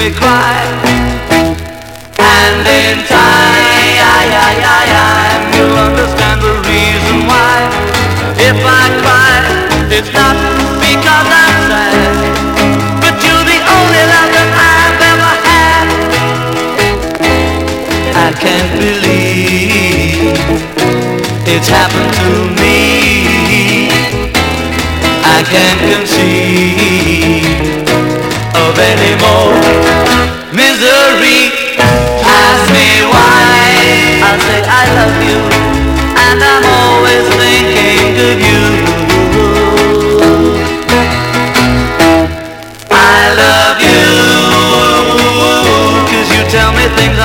me cry. And in time you'll understand the reason why. If I cry, it's not because I'm sad, but you're the only love that I've ever had. I can't believe it's happened to me. I can't conceive of any more misery. Ask me why, I say I love you, and I'm always thinking of you. I love you, 'cause you tell me things